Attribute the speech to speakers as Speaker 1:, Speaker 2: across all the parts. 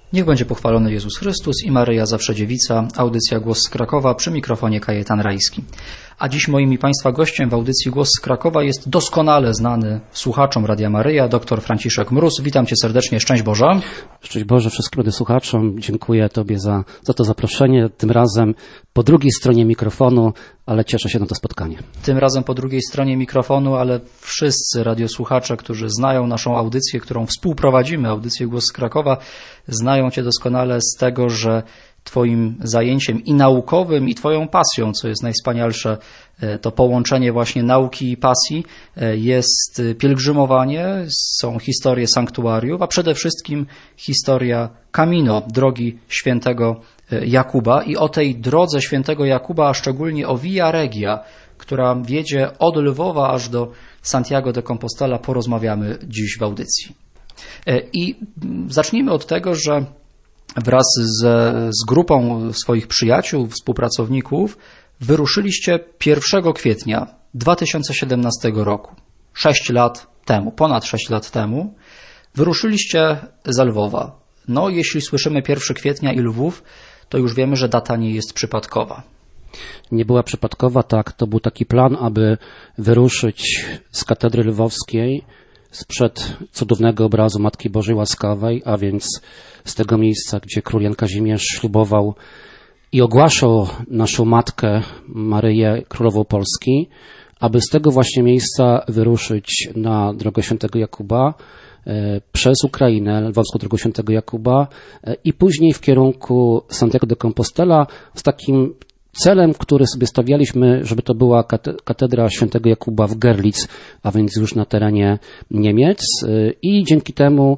Speaker 1: Niech będzie pochwalony Jezus Chrystus i Maryja Zawsze Dziewica. Audycja Głos z Krakowa, przy mikrofonie Kajetan Rajski. A dziś moim i Państwa gościem w audycji Głos z Krakowa jest doskonale znany słuchaczom Radia Maryja, dr Franciszek Mróz. Witam Cię serdecznie, szczęść Boże.
Speaker 2: Szczęść Boże wszystkim słuchaczom. Dziękuję Tobie za to zaproszenie. Tym razem po drugiej stronie mikrofonu, ale cieszę się na to spotkanie.
Speaker 1: Tym razem po drugiej stronie mikrofonu, ale wszyscy radiosłuchacze, którzy znają naszą audycję, którą współprowadzimy, audycję Głos z Krakowa, znają Cię doskonale z tego, że Twoim zajęciem i naukowym, i Twoją pasją, co jest najwspanialsze, to połączenie właśnie nauki i pasji, jest pielgrzymowanie, są historie sanktuariów, a przede wszystkim historia Camino, drogi świętego Jakuba. I o tej drodze świętego Jakuba, a szczególnie o Via Regia, która wiedzie od Lwowa aż do Santiago de Compostela, porozmawiamy dziś w audycji. I zacznijmy od tego, że wraz z grupą swoich przyjaciół, współpracowników wyruszyliście 1 kwietnia 2017 roku, 6 lat temu, ponad 6 lat temu, wyruszyliście z Lwowa. No, jeśli słyszymy 1 kwietnia i Lwów, to już wiemy, że data nie jest przypadkowa.
Speaker 2: Nie była przypadkowa, tak, to był taki plan, aby wyruszyć z katedry lwowskiej, sprzed cudownego obrazu Matki Bożej Łaskawej, a więc z tego miejsca, gdzie król Jan Kazimierz ślubował i ogłaszał naszą Matkę Maryję Królową Polski, aby z tego właśnie miejsca wyruszyć na drogę świętego Jakuba, przez Ukrainę, lwowską drogą świętego Jakuba i później w kierunku Santiago de Compostela z takim celem, który sobie stawialiśmy, żeby to była katedra świętego Jakuba w Görlitz, a więc już na terenie Niemiec, i dzięki temu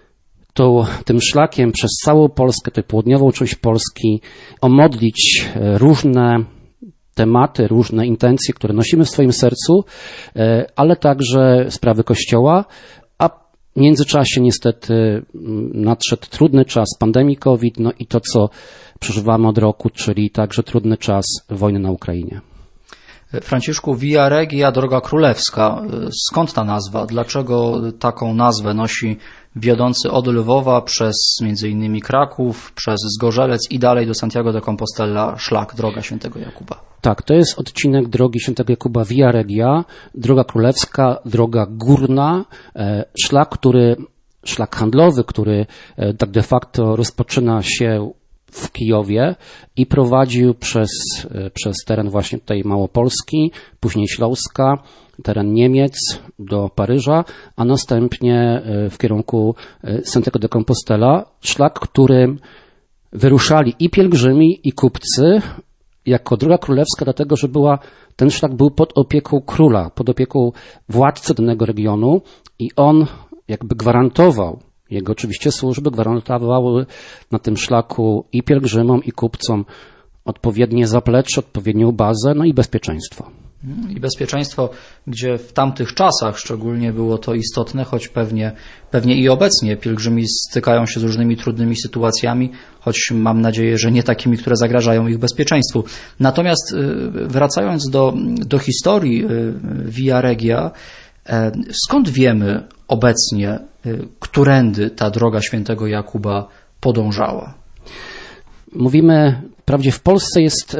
Speaker 2: tym szlakiem przez całą Polskę, tę południową część Polski, omodlić różne tematy, różne intencje, które nosimy w swoim sercu, ale także sprawy Kościoła. A w międzyczasie niestety nadszedł trudny czas pandemii COVID, no i to, co przeżywamy od roku, czyli także trudny czas wojny na Ukrainie.
Speaker 1: Franciszku, Via Regia, droga królewska. Skąd ta nazwa? Dlaczego taką nazwę nosi wiodący od Lwowa przez m.in. Kraków, przez Zgorzelec i dalej do Santiago de Compostela szlak, droga świętego Jakuba?
Speaker 2: Tak, to jest odcinek drogi świętego Jakuba Via Regia, droga królewska, droga górna, szlak handlowy, który tak de facto rozpoczyna się w Kijowie i prowadził przez teren właśnie tutaj Małopolski, później Śląska, teren Niemiec do Paryża, a następnie w kierunku Santiago de Compostela, szlak, którym wyruszali i pielgrzymi, i kupcy, jako droga królewska, dlatego że ten szlak był pod opieką króla, pod opieką władcy danego regionu i on jakby gwarantował, jego oczywiście służby gwarantowały na tym szlaku i pielgrzymom, i kupcom odpowiednie zaplecze, odpowiednią bazę, no i bezpieczeństwo.
Speaker 1: I bezpieczeństwo, gdzie w tamtych czasach szczególnie było to istotne, choć pewnie i obecnie pielgrzymi stykają się z różnymi trudnymi sytuacjami, choć mam nadzieję, że nie takimi, które zagrażają ich bezpieczeństwu. Natomiast wracając do historii Via Regia, skąd wiemy obecnie, którędy ta droga świętego Jakuba podążała?
Speaker 2: Mówimy, wprawdzie w Polsce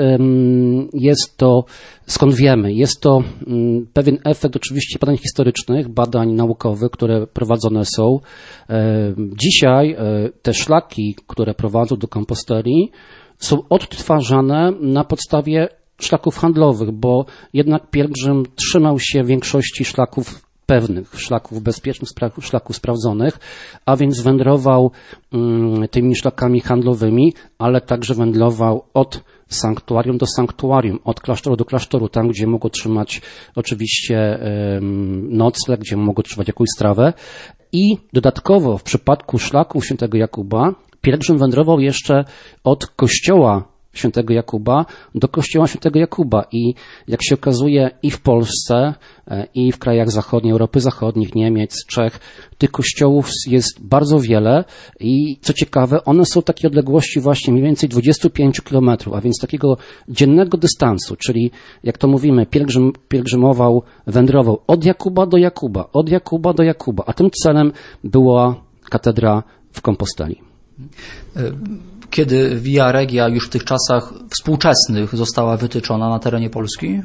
Speaker 2: jest to, skąd wiemy, jest to pewien efekt oczywiście badań historycznych, badań naukowych, które prowadzone są. Dzisiaj te szlaki, które prowadzą do Komposteli, są odtwarzane na podstawie szlaków handlowych, bo jednak pielgrzym trzymał się większości szlaków pewnych, szlaków bezpiecznych, szlaków sprawdzonych, a więc wędrował tymi szlakami handlowymi, ale także wędrował od sanktuarium do sanktuarium, od klasztoru do klasztoru, tam gdzie mógł otrzymać oczywiście nocleg, gdzie mógł otrzymać jakąś strawę. I dodatkowo w przypadku szlaku świętego Jakuba pielgrzym wędrował jeszcze od kościoła świętego Jakuba do kościoła świętego Jakuba i jak się okazuje i w Polsce, i w krajach zachodniej, Europy Zachodnich, Niemiec, Czech, tych kościołów jest bardzo wiele i co ciekawe, one są takie odległości właśnie mniej więcej 25 km, a więc takiego dziennego dystansu, czyli jak to mówimy, pielgrzymował, wędrował od Jakuba do Jakuba, od Jakuba do Jakuba, a tym celem była katedra w Komposteli.
Speaker 1: Kiedy Via Regia już w tych czasach współczesnych została wytyczona na terenie Polski?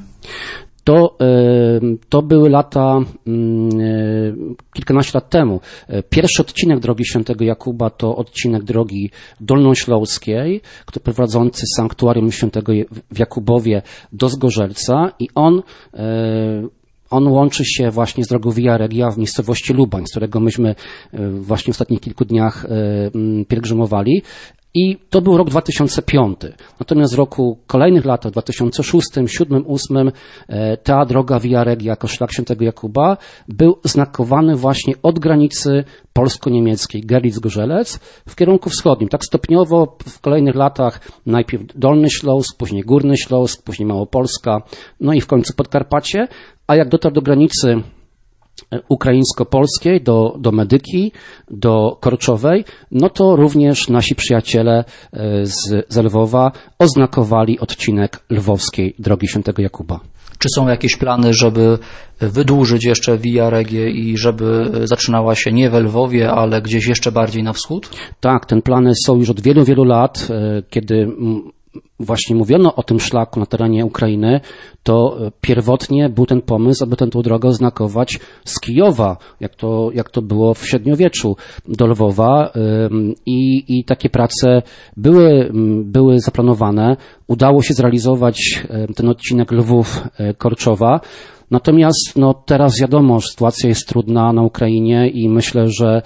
Speaker 2: To były lata, kilkanaście lat temu. Pierwszy odcinek drogi Świętego Jakuba to odcinek drogi dolnośląskiej, prowadzący z sanktuarium Świętego w Jakubowie do Zgorzelca i on łączy się właśnie z drogą Via Regia w miejscowości Lubań, z którego myśmy właśnie w ostatnich kilku dniach pielgrzymowali. I to był rok 2005. Natomiast w roku kolejnych latach, 2006, 2007, 2008, ta droga Via Regia jako szlak Świętego Jakuba był znakowany właśnie od granicy polsko-niemieckiej Görlitz-Gorzelec w kierunku wschodnim. Tak stopniowo w kolejnych latach najpierw Dolny Śląsk, później Górny Śląsk, później Małopolska, no i w końcu Podkarpacie, a jak dotarł do granicy ukraińsko-polskiej, do Medyki, do Korczowej, no to również nasi przyjaciele z Lwowa oznakowali odcinek lwowskiej drogi Świętego Jakuba.
Speaker 1: Czy są jakieś plany, żeby wydłużyć jeszcze Via Regię i żeby zaczynała się nie we Lwowie, ale gdzieś jeszcze bardziej na wschód?
Speaker 2: Tak, te plany są już od wielu, wielu lat, kiedy właśnie mówiono o tym szlaku na terenie Ukrainy, to pierwotnie był ten pomysł, aby tę drogę oznakować z Kijowa, jak to było w średniowieczu, do Lwowa i takie prace były zaplanowane. Udało się zrealizować ten odcinek Lwów-Korczowa. Natomiast teraz wiadomo, że sytuacja jest trudna na Ukrainie i myślę,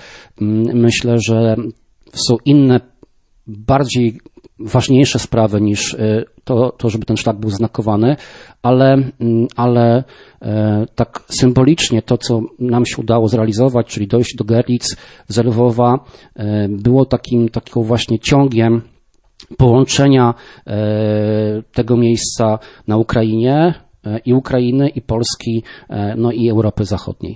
Speaker 2: że są inne, bardziej ważniejsze sprawy niż to, żeby ten szlak był znakowany, ale tak symbolicznie to, co nam się udało zrealizować, czyli dojść do Görlitz z Lwowa, było taką właśnie ciągiem połączenia tego miejsca na Ukrainie, i Ukrainy, i Polski, no i Europy Zachodniej.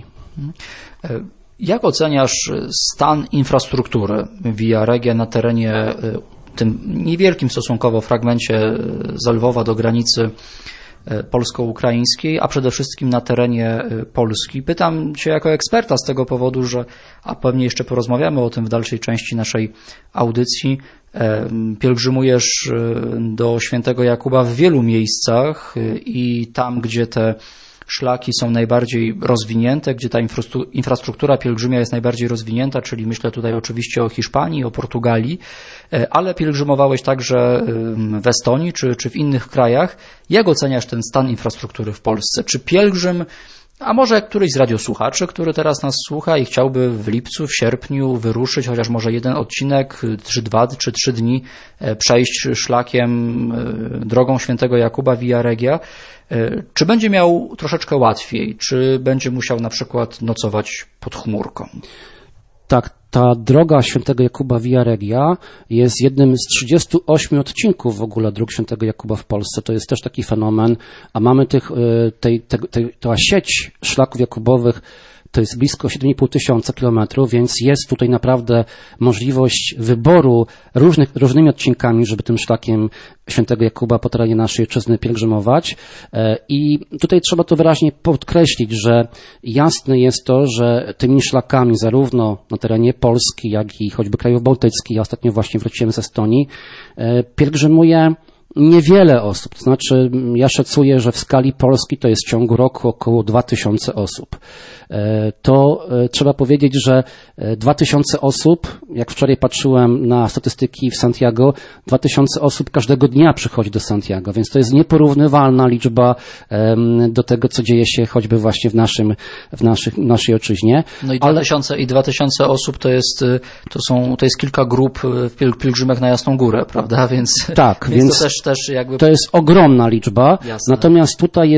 Speaker 1: Jak oceniasz stan infrastruktury Via Regia na terenie tym niewielkim stosunkowo fragmencie z Lwowa do granicy polsko-ukraińskiej, a przede wszystkim na terenie Polski? Pytam Cię jako eksperta z tego powodu, że, a pewnie jeszcze porozmawiamy o tym w dalszej części naszej audycji, pielgrzymujesz do Świętego Jakuba w wielu miejscach i tam, gdzie te szlaki są najbardziej rozwinięte, gdzie ta infrastruktura pielgrzymia jest najbardziej rozwinięta, czyli myślę tutaj oczywiście o Hiszpanii, o Portugalii, ale pielgrzymowałeś także w Estonii czy w innych krajach. Jak oceniasz ten stan infrastruktury w Polsce? Czy pielgrzym, a może któryś z radiosłuchaczy, który teraz nas słucha i chciałby w lipcu, w sierpniu wyruszyć, chociaż może jeden odcinek, czy 2 czy 3 dni przejść szlakiem drogą Świętego Jakuba Via Regia, czy będzie miał troszeczkę łatwiej? Czy będzie musiał na przykład nocować pod chmurką?
Speaker 2: Tak, ta droga Świętego Jakuba Via Regia jest jednym z 38 odcinków w ogóle dróg Świętego Jakuba w Polsce. To jest też taki fenomen, a mamy ta sieć szlaków jakubowych to jest blisko 7,5 tysiąca kilometrów, więc jest tutaj naprawdę możliwość wyboru różnymi odcinkami, żeby tym szlakiem Świętego Jakuba po terenie naszej ojczyzny pielgrzymować. I tutaj trzeba to wyraźnie podkreślić, że jasne jest to, że tymi szlakami zarówno na terenie Polski, jak i choćby krajów bałtyckich, ja ostatnio właśnie wróciłem z Estonii, pielgrzymuje niewiele osób. To znaczy, ja szacuję, że w skali Polski to jest w ciągu roku około 2000 osób. To trzeba powiedzieć, że 2000 osób, jak wczoraj patrzyłem na statystyki w Santiago, 2000 osób każdego dnia przychodzi do Santiago, więc to jest nieporównywalna liczba do tego, co dzieje się choćby właśnie w naszej ojczyźnie.
Speaker 1: No i 2000 osób to jest kilka grup pielgrzymek na Jasną Górę, prawda?
Speaker 2: Tak,
Speaker 1: więc to też jakby...
Speaker 2: To jest ogromna liczba.
Speaker 1: Jasne.
Speaker 2: Natomiast tutaj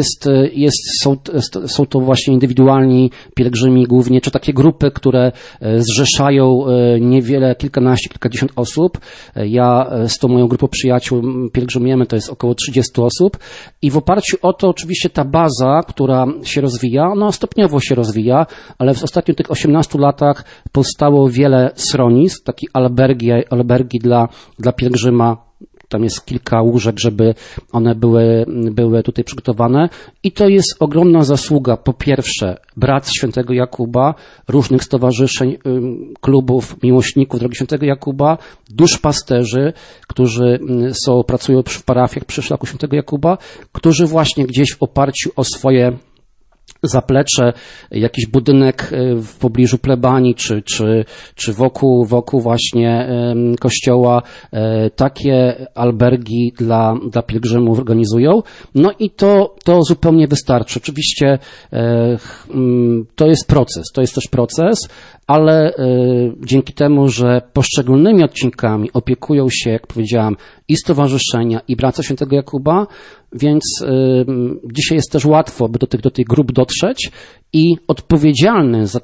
Speaker 2: są to właśnie indywidualni pielgrzymi głównie, czy takie grupy, które zrzeszają niewiele, kilkadziesiąt osób. Ja z tą moją grupą przyjaciół pielgrzymujemy, to jest około 30 osób i w oparciu o to oczywiście ta baza, która się rozwija, ona stopniowo się rozwija, ale w ostatnich tych 18 latach powstało wiele schronisk, takich albergi dla pielgrzyma, Tam jest kilka łóżek, żeby one były tutaj przygotowane i to jest ogromna zasługa, po pierwsze, brat Świętego Jakuba, różnych stowarzyszeń, klubów, miłośników Drogi Świętego Jakuba, duszpasterzy, którzy pracują w parafiach przy szlaku Świętego Jakuba, którzy właśnie gdzieś w oparciu o swoje zaplecze, jakiś budynek w pobliżu plebanii, czy wokół właśnie kościoła, takie albergi dla pielgrzymów organizują. No i to zupełnie wystarczy. Oczywiście to jest też proces, ale dzięki temu, że poszczególnymi odcinkami opiekują się, jak powiedziałam, i stowarzyszenia, i Bracia Świętego Jakuba, więc dzisiaj jest też łatwo, by do tych grup dotrzeć i odpowiedzialny za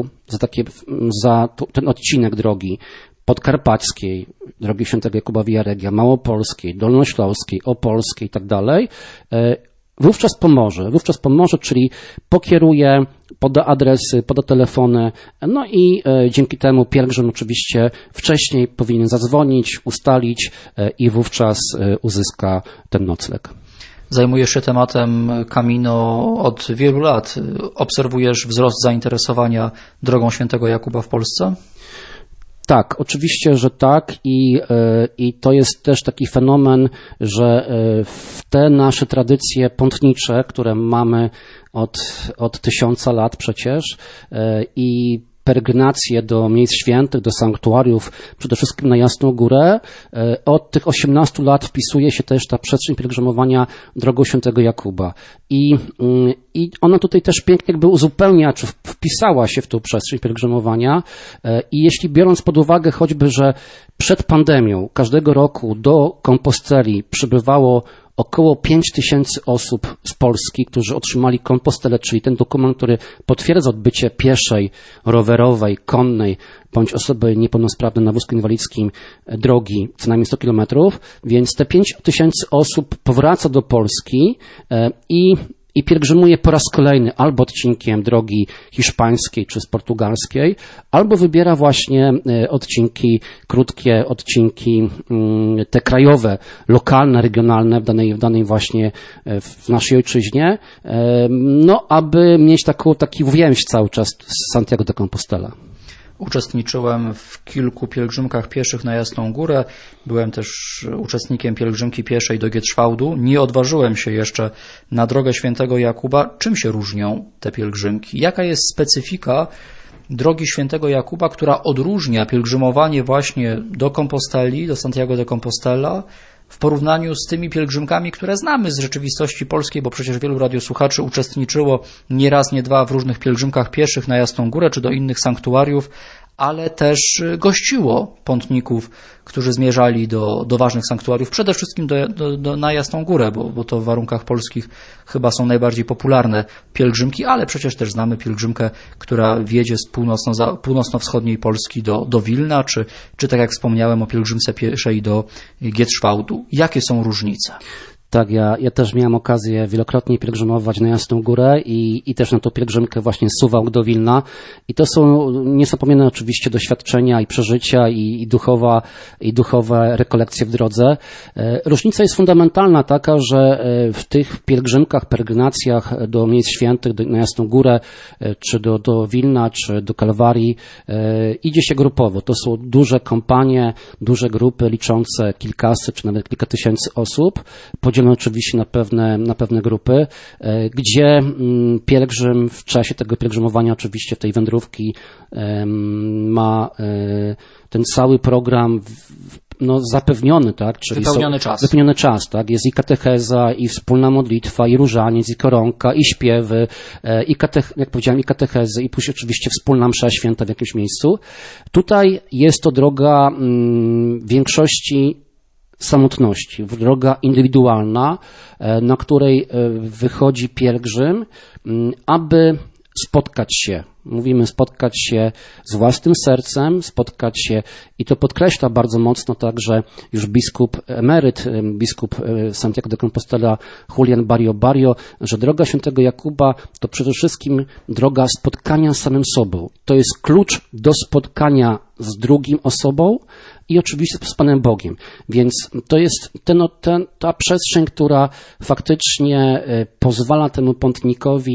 Speaker 2: ten odcinek drogi podkarpackiej, drogi Świętego Jakuba Via Regia, małopolskiej, dolnośląskiej, opolskiej i tak dalej, wówczas pomoże, czyli pokieruje, poda adresy, poda telefony, no i dzięki temu pielgrzym oczywiście wcześniej powinien zadzwonić, ustalić i wówczas uzyska ten nocleg.
Speaker 1: Zajmujesz się tematem Camino od wielu lat. Obserwujesz wzrost zainteresowania Drogą Świętego Jakuba w Polsce?
Speaker 2: Tak, oczywiście, że tak i to jest też taki fenomen, że w te nasze tradycje pątnicze, które mamy od 1000 lat przecież i peregrinacje do miejsc świętych, do sanktuariów, przede wszystkim na Jasną Górę. Od tych 18 lat wpisuje się też ta przestrzeń pielgrzymowania Drogą Świętego Jakuba. I ona tutaj też pięknie jakby uzupełnia, czy wpisała się w tą przestrzeń pielgrzymowania. I jeśli biorąc pod uwagę choćby, że przed pandemią każdego roku do Komposteli przybywało około 5000 osób z Polski, którzy otrzymali kompostelę, czyli ten dokument, który potwierdza odbycie pieszej, rowerowej, konnej bądź osoby niepełnosprawnej na wózku inwalidzkim drogi co najmniej 100 kilometrów, więc te 5000 osób powraca do Polski i pielgrzymuje po raz kolejny albo odcinkiem drogi hiszpańskiej czy z portugalskiej, albo wybiera właśnie odcinki, krótkie odcinki, te krajowe, lokalne, regionalne w danej właśnie w naszej ojczyźnie, no aby mieć taki więź cały czas z Santiago de Compostela.
Speaker 1: Uczestniczyłem w kilku pielgrzymkach pieszych na Jasną Górę. Byłem też uczestnikiem pielgrzymki pieszej do Gietrzwałdu. Nie odważyłem się jeszcze na Drogę Świętego Jakuba. Czym się różnią te pielgrzymki? Jaka jest specyfika Drogi Świętego Jakuba, która odróżnia pielgrzymowanie właśnie do Komposteli, do Santiago de Compostela, w porównaniu z tymi pielgrzymkami, które znamy z rzeczywistości polskiej, bo przecież wielu radiosłuchaczy uczestniczyło nie raz, nie dwa w różnych pielgrzymkach pieszych na Jasną Górę czy do innych sanktuariów, ale też gościło pątników, którzy zmierzali do ważnych sanktuariów, przede wszystkim na Jasną Górę, bo to w warunkach polskich chyba są najbardziej popularne pielgrzymki, ale przecież też znamy pielgrzymkę, która wiedzie z północno-wschodniej Polski do Wilna, czy tak jak wspomniałem o pielgrzymce pieszej do Gietrzwałdu. Jakie są różnice?
Speaker 2: Tak, ja też miałem okazję wielokrotnie pielgrzymować na Jasną Górę i też na tą pielgrzymkę właśnie z Suwałk do Wilna. I to są niezapomniane oczywiście doświadczenia i przeżycia i duchowe rekolekcje w drodze. Różnica jest fundamentalna taka, że w tych pielgrzymkach, peregrinacjach do miejsc świętych, na Jasną Górę, czy do Wilna, czy do Kalwarii, idzie się grupowo. To są duże kompanie, duże grupy liczące kilkaset, czy nawet kilka tysięcy osób, podzielone oczywiście na pewne grupy, gdzie pielgrzym w czasie tego pielgrzymowania, oczywiście tej wędrówki, ma ten cały program zapewniony, tak? Czyli wypełniony czas, tak? Jest i katecheza, i wspólna modlitwa, i różaniec, i koronka, i śpiewy, jak powiedziałem, i katechezy, i później oczywiście wspólna msza święta w jakimś miejscu. Tutaj jest to droga większości samotności, droga indywidualna, na której wychodzi pielgrzym, aby spotkać się z własnym sercem, spotkać się, i to podkreśla bardzo mocno także już biskup emeryt, biskup Santiago de Compostela Julian Barrio, że droga Świętego Jakuba to przede wszystkim droga spotkania z samym sobą. To jest klucz do spotkania z drugim osobą i oczywiście z Panem Bogiem. Więc to jest ta przestrzeń, która faktycznie pozwala temu pątnikowi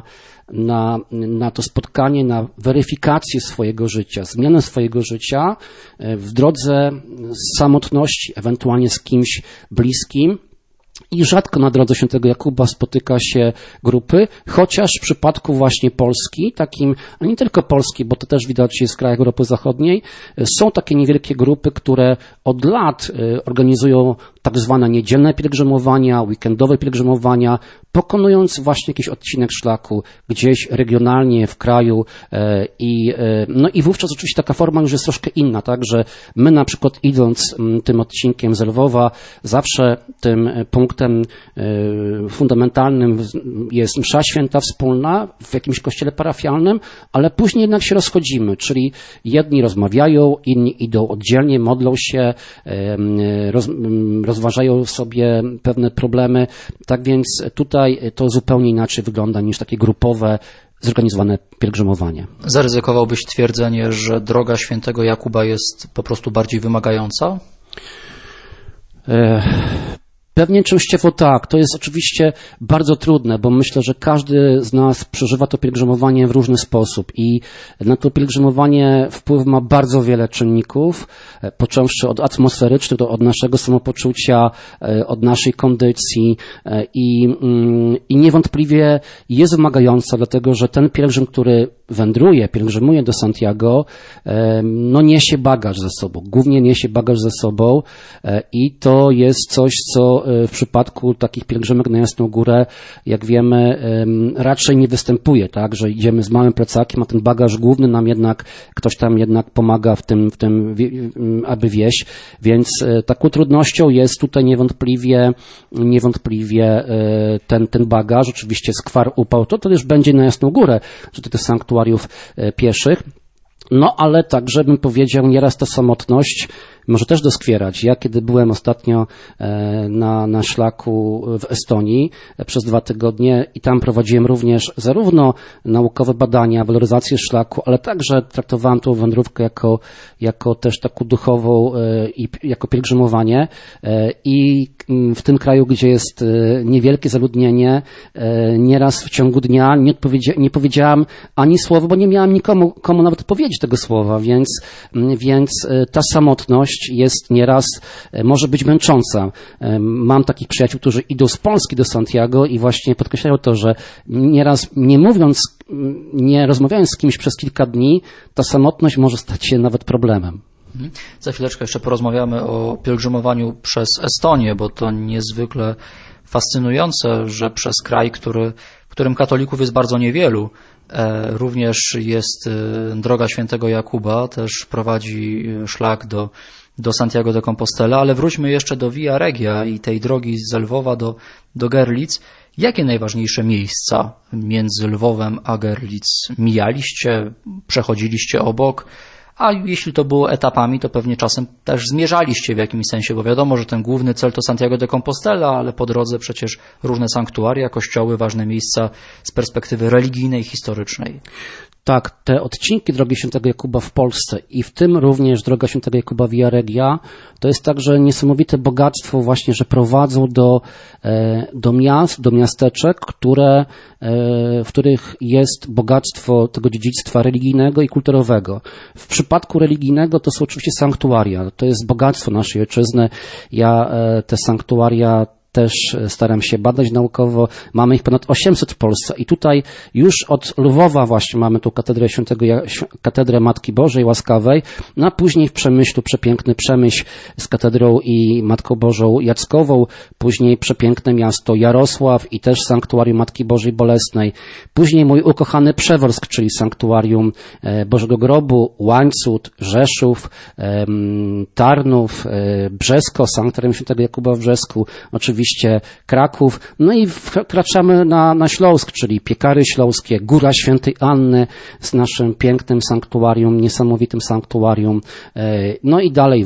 Speaker 2: na to spotkanie, na weryfikację swojego życia, zmianę swojego życia w drodze samotności, ewentualnie z kimś bliskim. I rzadko na drodze świętego Jakuba spotyka się grupy, chociaż w przypadku właśnie Polski, takim, a nie tylko Polski, bo to też widać jest w krajach Europy Zachodniej, są takie niewielkie grupy, które od lat organizują tak zwane niedzielne pielgrzymowania, weekendowe pielgrzymowania, pokonując właśnie jakiś odcinek szlaku gdzieś regionalnie w kraju i wówczas oczywiście taka forma już jest troszkę inna, tak, że my na przykład idąc tym odcinkiem z Lwowa zawsze tym punktem fundamentalnym jest msza święta wspólna w jakimś kościele parafialnym, ale później jednak się rozchodzimy, czyli jedni rozmawiają, inni idą oddzielnie, modlą się, rozważają sobie pewne problemy, tak więc tutaj to zupełnie inaczej wygląda niż takie grupowe, zorganizowane pielgrzymowanie.
Speaker 1: Zaryzykowałbyś twierdzenie, że droga świętego Jakuba jest po prostu bardziej wymagająca?
Speaker 2: Pewnie częściowo tak. To jest oczywiście bardzo trudne, bo myślę, że każdy z nas przeżywa to pielgrzymowanie w różny sposób i na to pielgrzymowanie wpływ ma bardzo wiele czynników, począwszy od atmosferycznych, od naszego samopoczucia, od naszej kondycji i niewątpliwie jest wymagająca, dlatego że ten pielgrzym, który pielgrzymuje do Santiago, no niesie bagaż ze sobą, głównie niesie bagaż ze sobą i to jest coś, co w przypadku takich pielgrzymek na Jasną Górę, jak wiemy, raczej nie występuje, tak, że idziemy z małym plecakiem, a ten bagaż główny nam ktoś tam jednak pomaga w tym, aby wieść, więc taką trudnością jest tutaj niewątpliwie ten bagaż, oczywiście skwar, upał, to już będzie na Jasną Górę, że tych sanktuariów pieszych, no ale także bym powiedział, nieraz ta samotność może też doskwierać. Ja kiedy byłem ostatnio na szlaku w Estonii przez 2 tygodnie i tam prowadziłem również zarówno naukowe badania, waloryzację szlaku, ale także traktowałem tą wędrówkę jako też taką duchową i jako pielgrzymowanie i w tym kraju, gdzie jest niewielkie zaludnienie, nieraz w ciągu dnia nie powiedziałam ani słowa, bo nie miałam komu nawet powiedzieć tego słowa, więc ta samotność jest nieraz, może być męcząca. Mam takich przyjaciół, którzy idą z Polski do Santiago i właśnie podkreślają to, że nieraz nie rozmawiając z kimś przez kilka dni, ta samotność może stać się nawet problemem.
Speaker 1: Za chwileczkę jeszcze porozmawiamy o pielgrzymowaniu przez Estonię, bo to niezwykle fascynujące, że przez kraj, w którym katolików jest bardzo niewielu, również jest droga świętego Jakuba, też prowadzi szlak do Santiago de Compostela, ale wróćmy jeszcze do Via Regia i tej drogi z Lwowa do Görlitz. Jakie najważniejsze miejsca między Lwowem a Görlitz mijaliście, przechodziliście obok? A jeśli to było etapami, to pewnie czasem też zmierzaliście w jakimś sensie, bo wiadomo, że ten główny cel to Santiago de Compostela, ale po drodze przecież różne sanktuaria, kościoły, ważne miejsca z perspektywy religijnej, historycznej.
Speaker 2: Tak, te odcinki Drogi Świętego Jakuba w Polsce i w tym również Droga Świętego Jakuba Via Regia, to jest także niesamowite bogactwo właśnie, że prowadzą do miast, do miasteczek, w których jest bogactwo tego dziedzictwa religijnego i kulturowego. W przypadku religijnego to są oczywiście sanktuaria, to jest bogactwo naszej ojczyzny. Ja te sanktuaria też staram się badać naukowo. Mamy ich ponad 800 w Polsce i tutaj już od Lwowa właśnie mamy tu katedrę Matki Bożej Łaskawej, no a później w Przemyślu przepiękny Przemyśl z katedrą i Matką Bożą Jackową, później przepiękne miasto Jarosław i też sanktuarium Matki Bożej Bolesnej, później mój ukochany Przeworsk, czyli sanktuarium Bożego Grobu, Łańcut, Rzeszów, Tarnów, Brzesko, sanktuarium Świętego Jakuba w Brzesku, oczywiście Kraków, no i wkraczamy na Śląsk, czyli Piekary Śląskie, Góra Świętej Anny z naszym pięknym sanktuarium, niesamowitym sanktuarium, no i dalej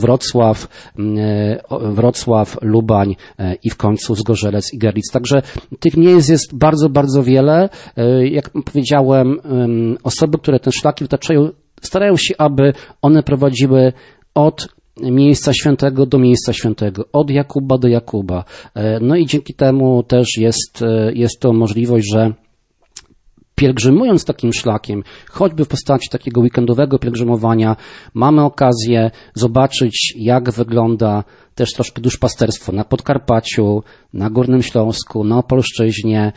Speaker 2: Wrocław, Lubań i w końcu Zgorzelec i Görlitz. Także tych miejsc jest bardzo, bardzo wiele. Jak powiedziałem, osoby, które ten szlaki wytaczają, starają się, aby one prowadziły od miejsca świętego do miejsca świętego, od Jakuba do Jakuba. No i dzięki temu też jest to możliwość, że pielgrzymując takim szlakiem, choćby w postaci takiego weekendowego pielgrzymowania, mamy okazję zobaczyć, jak wygląda też troszkę duszpasterstwo na Podkarpaciu, na Górnym Śląsku, na Opolszczyźnie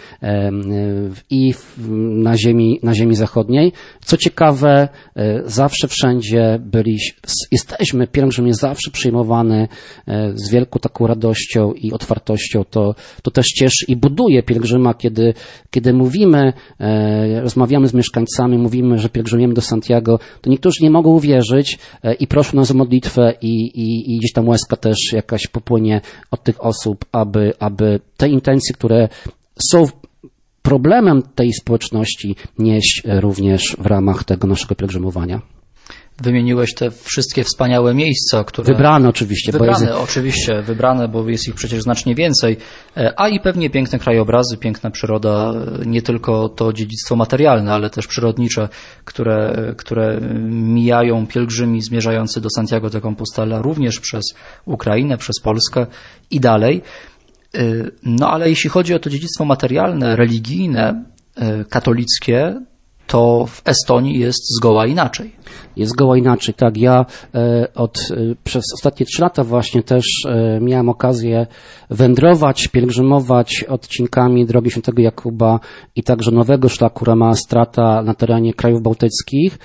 Speaker 2: i na ziemi zachodniej. Co ciekawe, zawsze wszędzie jesteśmy, pielgrzym jest zawsze przyjmowany z wielką taką radością i otwartością. To też cieszy i buduje pielgrzyma, kiedy mówimy, rozmawiamy z mieszkańcami, mówimy, że pielgrzymujemy do Santiago, to niektórzy nie mogą uwierzyć i proszą nas o modlitwę i gdzieś tam łezka też jakaś popłynie od tych osób, aby te intencje, które są problemem tej społeczności, nieść również w ramach tego naszego pielgrzymowania.
Speaker 1: Wymieniłeś te wszystkie wspaniałe miejsca, które...
Speaker 2: Wybrane oczywiście.
Speaker 1: Oczywiście, wybrane, bo jest ich przecież znacznie więcej, a i pewnie piękne krajobrazy, piękna przyroda, nie tylko to dziedzictwo materialne, ale też przyrodnicze, które mijają pielgrzymi zmierzający do Santiago de Compostela również przez Ukrainę, przez Polskę i dalej. No ale jeśli chodzi o to dziedzictwo materialne, religijne, katolickie, to w Estonii jest zgoła inaczej.
Speaker 2: Jest zgoła inaczej, tak. Ja przez ostatnie 3 lata właśnie też miałem okazję wędrować, pielgrzymować odcinkami Drogi Świętego Jakuba i także nowego szlaku Rama Strata na terenie krajów bałtyckich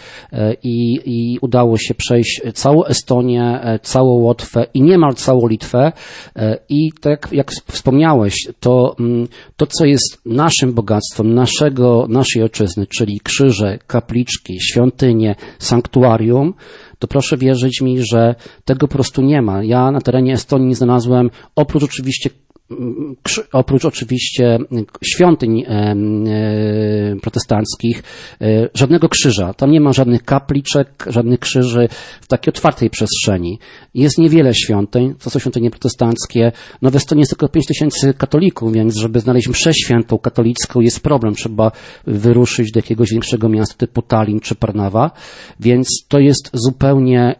Speaker 2: i udało się przejść całą Estonię, całą Łotwę i niemal całą Litwę i tak jak wspomniałeś, to co jest naszym bogactwem, naszej ojczyzny, czyli krzyże, kapliczki, świątynie, sanktuarium, to proszę wierzyć mi, że tego po prostu nie ma. Ja na terenie Estonii nie znalazłem, oprócz oczywiście świątyń protestanckich, żadnego krzyża. Tam nie ma żadnych kapliczek, żadnych krzyży w takiej otwartej przestrzeni. Jest niewiele świątyń, to są świątynie protestanckie. No w Estonii jest tylko 5000 katolików, więc żeby znaleźć mszę świętą katolicką jest problem. Trzeba wyruszyć do jakiegoś większego miasta typu Tallinn czy Parnawa, więc to jest zupełnie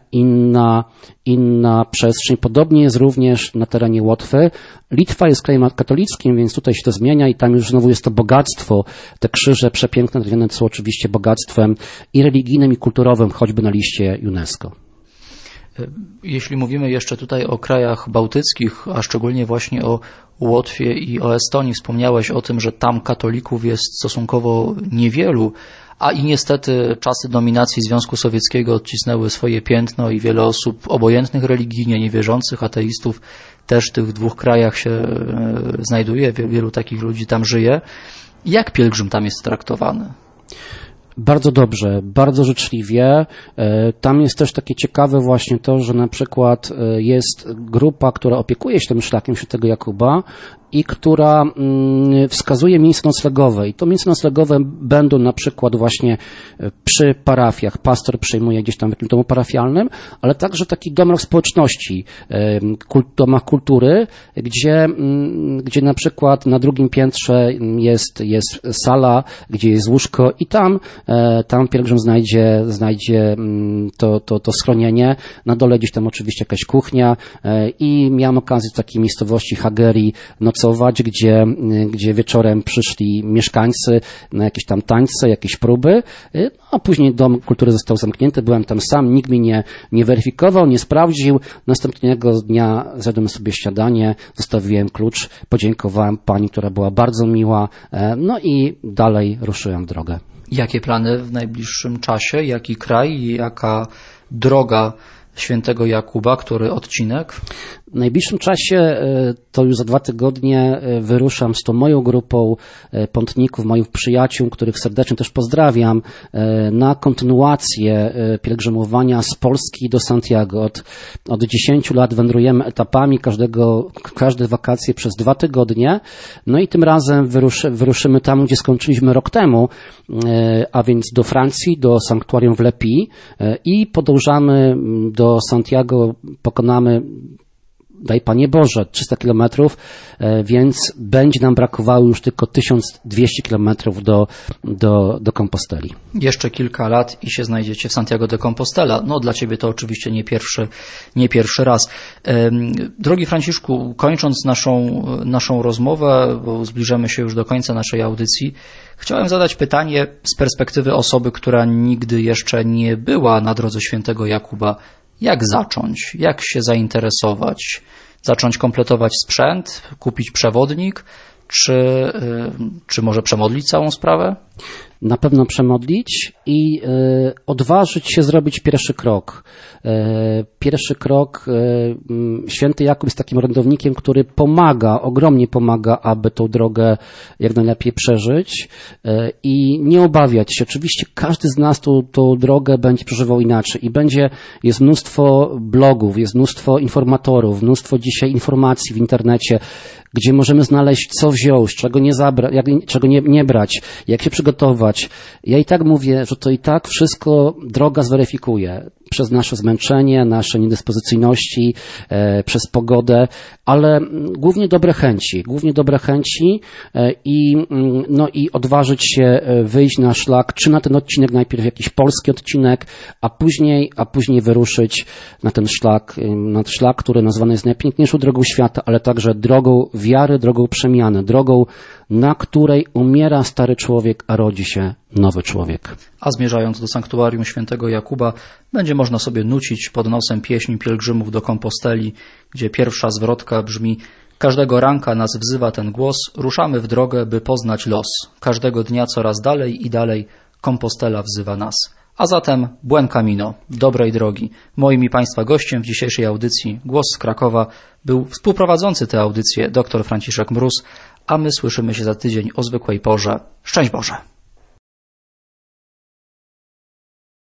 Speaker 2: inna przestrzeń. Podobnie jest również na terenie Łotwy. Litwa jest krajem katolickim, więc tutaj się to zmienia i tam już znowu jest to bogactwo. Te krzyże przepiękne drewniane są oczywiście bogactwem i religijnym, i kulturowym, choćby na liście UNESCO.
Speaker 1: Jeśli mówimy jeszcze tutaj o krajach bałtyckich, a szczególnie właśnie o Łotwie i o Estonii, wspomniałeś o tym, że tam katolików jest stosunkowo niewielu, a i niestety czasy dominacji Związku Sowieckiego odcisnęły swoje piętno i wiele osób obojętnych religijnie, niewierzących, ateistów też w tych 2 krajach się znajduje, wielu takich ludzi tam żyje. Jak pielgrzym tam jest traktowany?
Speaker 2: Bardzo dobrze, bardzo życzliwie. Tam jest też takie ciekawe właśnie to, że na przykład jest grupa, która opiekuje się tym szlakiem Świętego Jakuba i która wskazuje miejsce noclegowe. I to miejsce noclegowe będą na przykład właśnie przy parafiach. Pastor przyjmuje gdzieś tam w jakimś domu parafialnym, ale także taki domach społeczności, domach kultury, gdzie na przykład na 2. piętrze jest sala, gdzie jest łóżko i tam pielgrzym znajdzie to schronienie. Na dole gdzieś tam oczywiście jakaś kuchnia i miałem okazję w takiej miejscowości Hageri nocować, gdzie wieczorem przyszli mieszkańcy na jakieś tam tańce, jakieś próby, a później dom kultury został zamknięty, byłem tam sam, nikt mnie nie weryfikował, nie sprawdził. Następnego dnia zjadłem sobie śniadanie, zostawiłem klucz, podziękowałem pani, która była bardzo miła, no i dalej ruszyłem w drogę.
Speaker 1: Jakie plany w najbliższym czasie? Jaki kraj? Jaka droga Świętego Jakuba? Który odcinek?
Speaker 2: W najbliższym czasie, to już za 2 tygodnie, wyruszam z tą moją grupą pątników, moich przyjaciół, których serdecznie też pozdrawiam, na kontynuację pielgrzymowania z Polski do Santiago. Od 10 lat wędrujemy etapami, każde wakacje przez 2 tygodnie. No i tym razem wyruszymy tam, gdzie skończyliśmy rok temu, a więc do Francji, do sanktuarium w Lepi i podążamy do Santiago, pokonamy daj Panie Boże, 300 kilometrów, więc będzie nam brakowało już tylko 1200 kilometrów do Komposteli.
Speaker 1: Jeszcze kilka lat i się znajdziecie w Santiago de Compostela. No dla Ciebie to oczywiście nie pierwszy raz. Drogi Franciszku, kończąc naszą rozmowę, bo zbliżamy się już do końca naszej audycji, chciałem zadać pytanie z perspektywy osoby, która nigdy jeszcze nie była na drodze świętego Jakuba. Jak zacząć? Jak się zainteresować? Zacząć kompletować sprzęt? Kupić przewodnik? Czy może przemodlić całą sprawę?
Speaker 2: Na pewno przemodlić i odważyć się zrobić pierwszy krok. Pierwszy krok, święty Jakub jest takim orędownikiem, który ogromnie pomaga, aby tą drogę jak najlepiej przeżyć i nie obawiać się. Oczywiście każdy z nas tą drogę będzie przeżywał inaczej i jest mnóstwo blogów, jest mnóstwo informatorów, mnóstwo dzisiaj informacji w internecie, gdzie możemy znaleźć, co wziąć, czego nie brać, jak się przygotować. Ja i tak mówię, że to i tak wszystko droga zweryfikuje przez nasze zmęczenie, nasze niedyspozycyjności, przez pogodę, ale głównie dobre chęci i odważyć się wyjść na szlak, czy na ten odcinek najpierw jakiś polski odcinek, a później wyruszyć na ten szlak, który nazwany jest najpiękniejszą drogą świata, ale także drogą wiary, drogą przemiany, drogą, na której umiera stary człowiek, a rodzi się nowy człowiek.
Speaker 1: A zmierzając do sanktuarium świętego Jakuba, będzie można sobie nucić pod nosem pieśń pielgrzymów do Komposteli, gdzie pierwsza zwrotka brzmi: każdego ranka nas wzywa ten głos, ruszamy w drogę, by poznać los. Każdego dnia coraz dalej i dalej Kompostela wzywa nas. A zatem buen camino, dobrej drogi. Moim i Państwa gościem w dzisiejszej audycji Głos z Krakowa był współprowadzący tę audycję dr Franciszek Mróz, a my słyszymy się za tydzień o zwykłej porze. Szczęść Boże!